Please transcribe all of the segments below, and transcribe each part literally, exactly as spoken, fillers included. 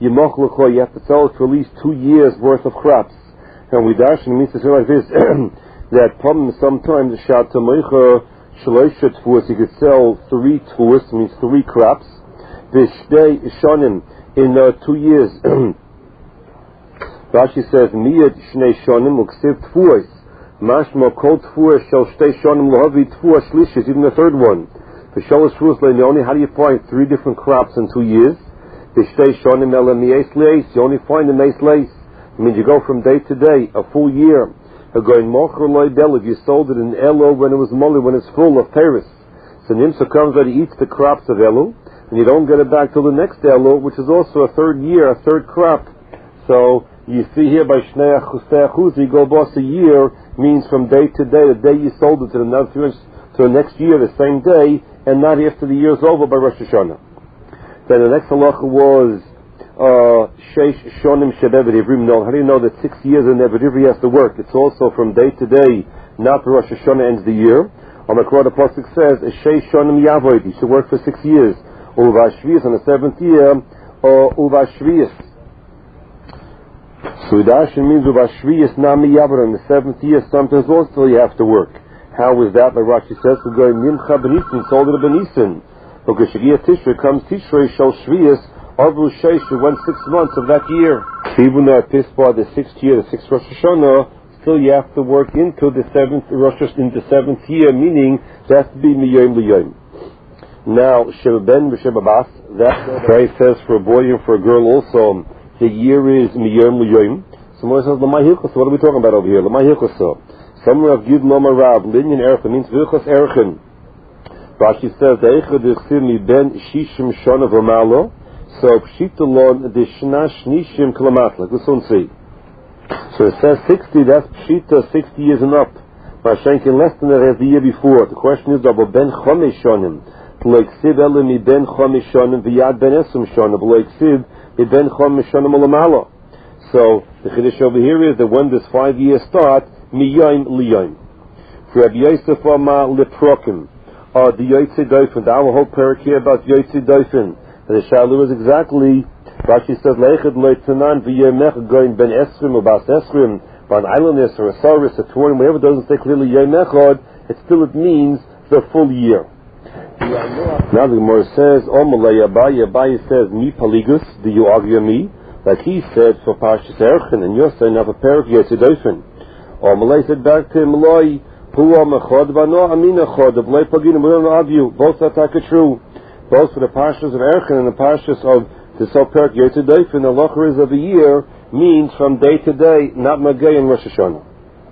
Yimoch you have to sell it for at least two years worth of crops. And we dash and means to say like this that problem sometimes the shat tamoicha shloisha tfuas, you could sell three tfuas, means three crops. Vishdei shonim in uh, two years. Rashi says miyad shnei shonim uksiv tfuas. Mashma kol tfuas shel shtei shonim lohavi tfuas shlishis, even the third one. The shalosh tfuas le'neoni, how do you find three different crops in two years? Vishdei shonim ela mi'es leis, you only find the meis leis. It means you go from day to day, a full year. Going mocher loy bel, if you sold it in Elo when it was molly, when it's full of Paris. So Nimsa comes that he eats the crops of Elo, and you don't get it back till the next Elo, which is also a third year, a third crop. So you see here by Shnei Achusei you go boss a year means from day to day, the day you sold it to the next year, to the next year, the same day, and not after the year's over by Rosh Hashanah. Then the next halacha was Uh, Sheish Shonim Shebeved Ivrim. No, how do you know that six years in Eved Ivri has to work? It's also from day to day, not the Rosh Hashanah ends the year. On the Quran, the Pasuk says, Sheish Shonim Yavoid, he should work for six years. Uvashviyas on the seventh year, or Uvashviyas. So Udashin means Uvashviyas Nami Yavoid, on the seventh year, sometimes also you have to work. How is that? Like Rashi says, we're going Nimcha Benisin, sold it a Benisin. Because Shagia Tishrei comes Tishrei Shal Shviyas, Arvu Sheishu went six months of that year. Even though at this part, the sixth year, the sixth Rosh Hashanah, still you have to work into the seventh Rosh Hashanah, into the seventh year, meaning it has to be Miyom Liyom. Now, Sheba Ben V'Sheba Bas, that phrase says for a boy and for a girl also, the year is Miyom Liyom. Someone says, L'may Hilchos, what are we talking about over here? L'may Hilchos. Somewhere of Gid Loma Rav, Linyan Ercha, means Vilchos Erchen. Rashi says, Eichad Yichsiv Mi Ben Shishim Shona V'Malo. So Pshita the Shna Shnishim Kilomat, like this one see. So it says sixty, that's Pshita, sixty years and up. Mashenkin less than the year before. The question is about Ben Chomesh Shonim. Like Siv Elimi Ben Chomesh Shonim, V'yad Ben Esum Shonim, like Siv Ben Chomesh Shonim Olamalo. So the Chiddush over here is that when this five years start, Miyayim Liyayim. For Rabbi Yosef Amar Leprokim, or the Yotze Dofen, our whole parak here about Yotze Dofen. And the Shalu is exactly, Rashi says, Leichad Leitanan v'yemech going ben esrim or bas esrim, by an islandess or a saris, a touring, whatever doesn't say clearly yemechad, it still it means the full year. Now the Gemara says, Omalei Abaye, Abaye says, Mi paligus, do you argue me? Like he said for Parshas Erchen, and you're saying of a pair of Yetzidofen. Omalei said back to him, Loi, Puwa mechad, vano amina chad, of Loi Pagina, we don't argue, both are true. Both for the Parshas of Erchen and the Parshas of the Soperk Yetzidofen, the Lochariz of the year means from day to day, not Magay and Rosh Hashanah.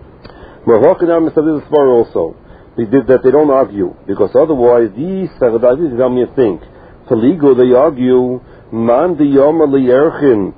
Merhokinam is a spar also. They did that they don't argue, because otherwise these Sagadadis tell me to think. For legal they argue, Man the Yoma li Erchen,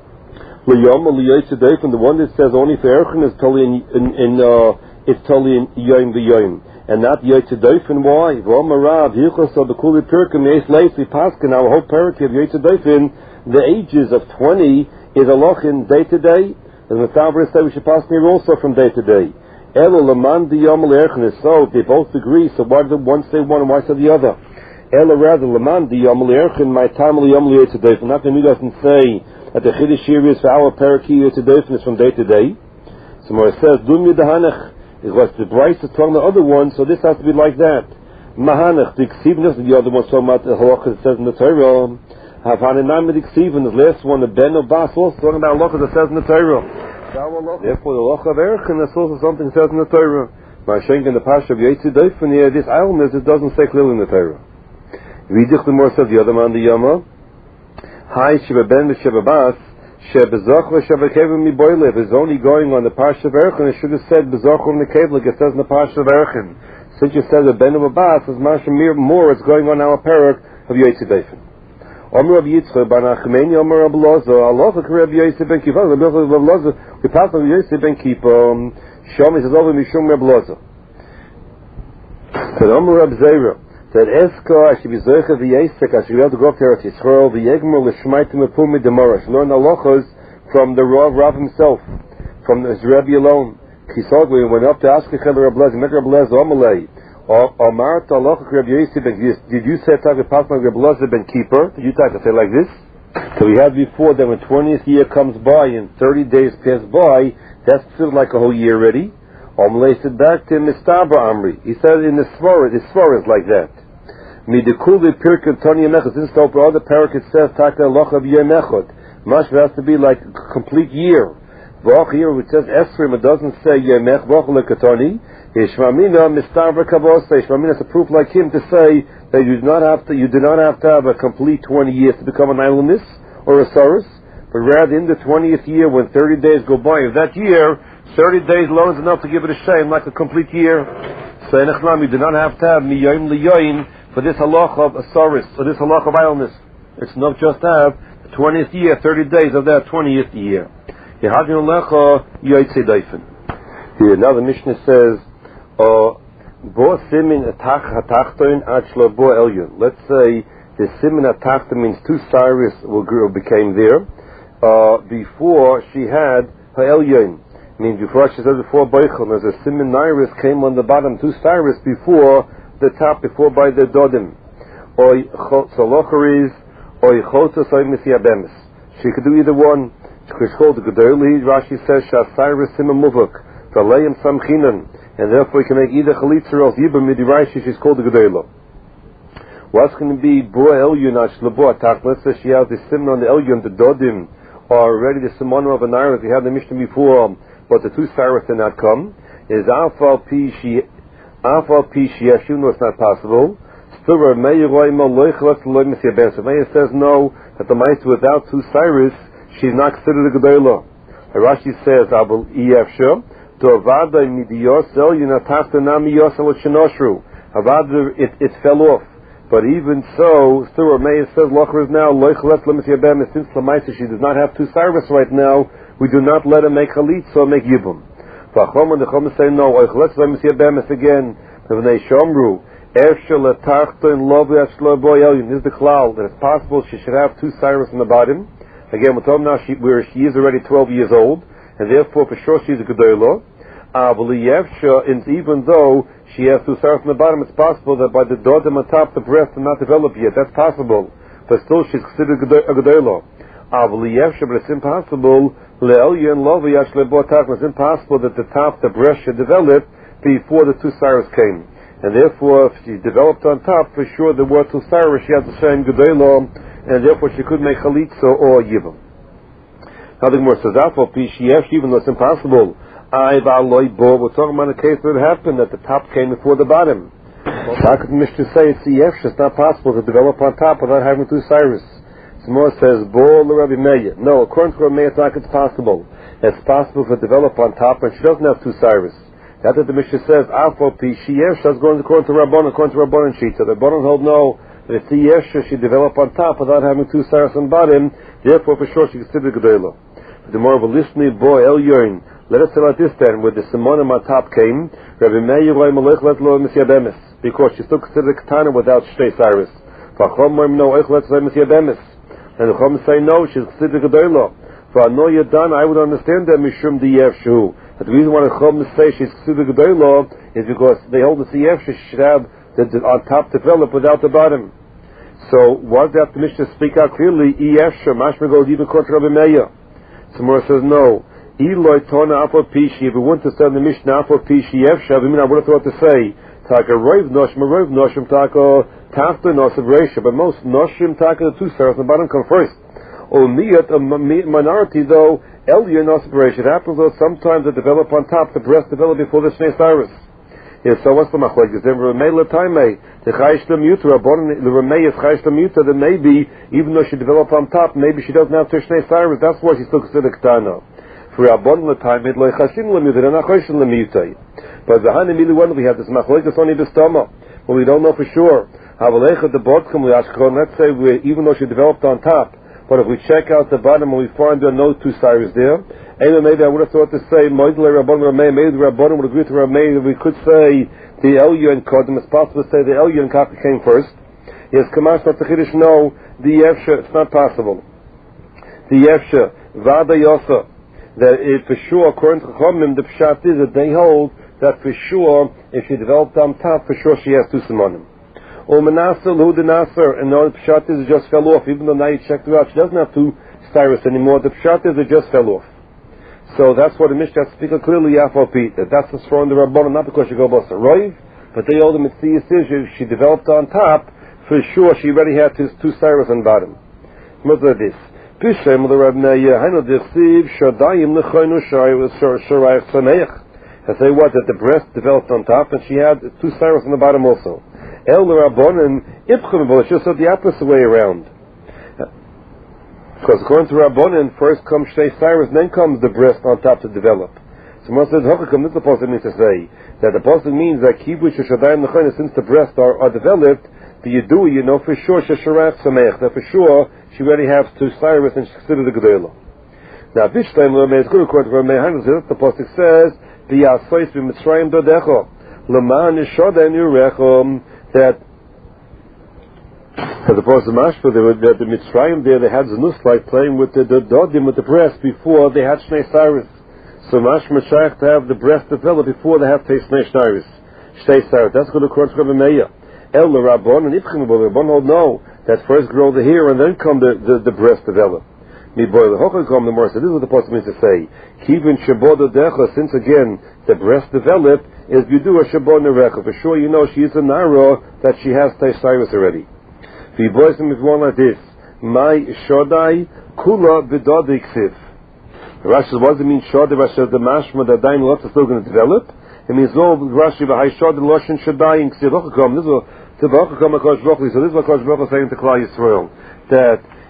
the Yoma li Yetzidofen, the one that says only for Erchen is totally in, in, in uh, it's totally in Yom v'Yom. And not Yotzedofen. Why? V'omarav Hilchos of the Kuli Pirkim Yeis Leisi Paskin. Our whole parak of Yotzedofen, the ages of twenty is a loch in day to day. And the Tavra said we should pass here also from day to day. Elo Laman Diyom Le'erchen is so they both agree. So why did one say one and why say the other? Elo rather Laman Diyom Le'erchen my time Liyom Le'yotzedofen. Not that he doesn't say that the Chiddush here is for our parak Yotzedofen is from day to day. So more it says Dum Yudahanach. It was the Bryce is telling the other one, so this has to be like that. Mahanach, the Ksivnus, the other one, so much the halacha that says in the Torah. Havananam the Ksivn, the last one, the Ben of Bas, also talking about halacha that says in the Torah. Therefore, the halacha of Erchen is also something that says in the Torah. Mashenk in the Pasha of Yetzidofen, this island it doesn't say clearly in the Torah. Vidich the more says the other man, the Yama. Hi, Sheba Ben, the Sheba Bas. If it's only going on the Parsha of Erchen, it should have said Bezochum Nekevel, like it says in the Parsha of Erchen. Since you said the Ben of Abbas is Mashemir more, it's going on our parak of Yetzidofen. Omer of Yitzchak, Banachmeni, Omer of Lozo, Allah, Rabbi Yosef ben Kippur, Rabbi Lozo, we pass on Yosef ben Kippur, Shom is over Mishum Rabbi Lozo. Said Omer of Zera, said Eska, I should be Zocha v'Yesek, I should be able to go up to Eretz Yisrael, v'Yegmer l'shmaitim epumi demara. I should learn halachas from the Rav Rav himself, from the Rebbe alone. Kisod, when he went up to ask Echel Reb Lez, he met Reb Lez, Omalei, Omar Talachak Reb Yosef ben, did you say Tav Pasma Reb Lez ben Kippur? Did you type to say like this? So we had before that when twentieth year comes by and thirty days pass by, that's still like a whole year already. Omlei said back to Mistabra Amri. He said in the Svara, the Svara is like that. Midikuli Pirkei Tani Yemechot. Since the other parak it says Taka Locha B'Yemechot. Mashma has to be like a complete year. V'ach here it says Esrim, it doesn't say Yemech V'ach Lekatoni. Yishmamina Mistabra Kavosei. Yishmamina is a proof like him to say that you do not have to, you do not have to have a complete twenty years to become an islandess or a Saurus, but rather in the twentieth year when thirty days go by of that year, thirty days alone is enough to give it a shame, like a complete year. So in Echnam, you do not have to have miyoim liyoim for this halach of a Saurus, or this halach of islandess. It's not just to have the twentieth year, thirty days of that twentieth year. Here, now the Mishnah says, uh, Bo simin atach hatachton achlo bo elyon. Let's say the simin atachton means two Cyrus will became there uh, before she had her elyon. Means before she said before boichel, as a simin iris came on the bottom, two Cyrus before the top, before by the dodim. Oy solocheris oy chota soy misiabemis. She could do either one. Rashi says Cyrus simin muvuk v'aleim samchinan. And therefore you can make either chalitza or yibam midiraishi. She's called the gedela. What's going to be bo elyon ashlabo atach? Let's say she has the simon on the elyon, the dodim, or already the simon of an iron. We had the Mishnah before, but the two Cyrus did not come. Is afal pi she afal pi she yeshuno? It's not possible. Still, Meir says no, that the mice without two Cyrus, she's not considered a gedela. Rashi says abul iyafsha. Avada it, it fell off. But even so, still Rameir says Locher is now since Lamaisa she does not have two Cyrus right now, we do not let her make Chalitza or make Yibum. V'achom and the Chom say no, again, this is the klal, that it's possible she should have two Cyrus in the bottom. Again, we're talking now she, where she is already twelve years old, and therefore for sure she's a Gedolah. And even though she has two Cyrus on the bottom, it's possible that by the dodim on top, the breast are not developed yet. That's possible. But still she's considered a Gedolah. But it's impossible, it's impossible that the top, the breast should develop before the two Cyrus came. And therefore, if she developed on top, for sure there were two Cyrus, she had the same Gedolah, and therefore she could make Chalitza or Yibam. Now the Gemara says, even though it's impossible, we're talking about a case where it happened that the top came before the bottom. How could the Mishnah say it's it's not possible to develop on top without having two Cyrus? Smor says, Bo Rabbi Meir. No, according to Rabbi Meir, it's possible. It's possible to develop on top, and she doesn't have two Cyrus. That's what the Mishnah says. Afo pi sheyesha is going according to Rabban, according to Rabban Shita. The Rabban hold no that if the yesha she develop on top without having two Cyrus on bottom, therefore for sure she considered Gedolah. The more of a listening boy El Yoin. Let us say like this then, where the Simonim on top came, Rabbi Meir Roy Malech let lo misyabemis, because she still considered Ketana without Shtei Cyrus. V'achom moim no eich let lo misyabemis, and the Chom say no, she's considered Gedolah. V'ano yadan, I would understand that Mishum Diyev Shu. But the reason why the Chom say she's considered Gedolah is because they hold the Diyev she should have the, the on top develop without the bottom. So why does that Mishnah speak out clearly? Ef Shu mashma goes even contra Rabbi Meir. Samura says no. Eloi Tona Afo Pishi, if we want to say the Mishnah Afo Pishi Yefshav, I mean, I would have thought to say, Taka Roiv Noshim, Roiv Noshim, Taka Tafta Nosav Resha, but most Noshim, Taka, the two Cyrus on the bottom come first. Oniyat, a minority though, Elyon Nosav Resha. It happens though sometimes they develop on top, the breast develop before the Shnei Cyrus. Yes, so what's the Machlek? Is there Ramei Lataime, the Chayish Lamuta, the Ramei is Chayish Lamuta, then maybe, even though she developed on top, maybe she doesn't have to Shnei Cyrus, that's why she's still considered Ketana. For Rabban L'Taim, it loy chasin l'miyutay, and not chayshin l'miyutay. But the Hani Mili one, we have this machlokes only b'stama, but we don't know for sure. Havalecha the botkom l'ashkon. Let's say we, even though she developed on top, but if we check out the bottom and we find there are no two Cyrus there, anyway, maybe I would have thought to say Moidle Rabban Ramei. Maybe the Rabban would agree to Ramei that we could say the Elyon Kodim. It's possible to say the Elyon Kaka came first. Yes, Kamash not the Chiddush. No, the Yefsha. It's not possible. The Yefsha Vada Yosa. That it for sure, according to Chomim, the Pshat is that they hold that for sure, if she developed on top, for sure she has two Simonim. or Manasseh, who the Nasser, and now the Pshat is it just fell off, even though now you checked it out, she doesn't have two styrus anymore, the Pshat is it just fell off. So that's what the Mishnah speaks clearly, Yafal that that's what's from the Rabbanon, not because she go about Saroiv, but they all the Mitzvah is she developed on top, for sure she already had two, two styrus on bottom. What's like this? Pishem the Rab Meir, Hainu Dichsiv, Shadayim Lechoinu Sharaich Sameach. I say what, that the breast developed on top, and she had two styrus on the bottom also. El Rabbanon, Ipchim, but it's just the opposite way around. Because according to Rabbanon, first comes Shnei Cyrus, then comes the breast on top to develop. So Moshe says, Hokakam, this is the Pasuk means to say, that the Pasuk means that Kibush Shadayim Lechayna, since the breasts are, are developed, the Yidui, you know for sure, Shesharach Sameach, that for sure, she already has two Cyrus and she's considered a Gedolah. Now, Bishleim, Lamei, it's good according to Ramei Hainu, the Pasuk says, V'yasois v'mitzrayim dodecho, Laman Yishodem Yurechom, that as opposed to Mashpah, the, the Mitzrayim there, they had Zanus like playing with the, the Dodim, with the breast, before they had Shnei Cyrus. So Mashpah Mashayach to have the breast develop before they have Shnei Cyrus. Shnei Cyrus. That's good according to Rabbi Meir. El Rabbon and Ipchim, but Rabbon hold no, that first grow the hair and then come the, the, the breast develop. Mi boy the Hochel come the more. So this is what the Pasuk means to say. Kivin Shabod Decha, since again the breast developed, is Yudu a Shabod Nerecha. For sure you know she is a Nara that she has Cyrus already. The boys is one like this. My Shodai Kula Bidodiksiv. Rashi, what does it mean Shodai? Rashi says the mashma that Dain lots are still going to develop. It means all Rashi V'hai Shodai Loshen Shadai Ksiv Ochakam. This is what Tiv Ochakam Akash Brochli. So this is what Akash Brochli is saying to Klal Yisrael. That